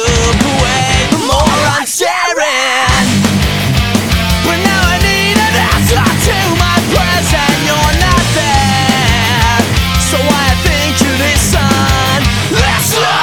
look away, the more I'm staring. But now I need an answer to my prayers, and you're not there. So I think you listen. Listen!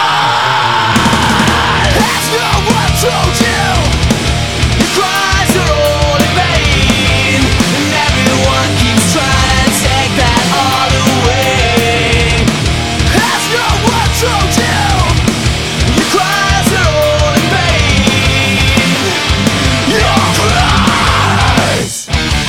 Has no one told you your cries are all in vain, and everyone keeps trying to take that all away. Has no one told you your cries are all in vain? Your cries.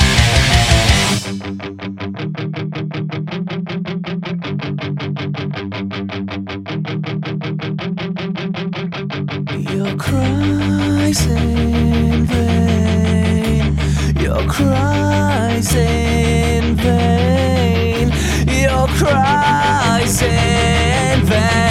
Your cries in vain. Your cries in vain. Your cries in vain.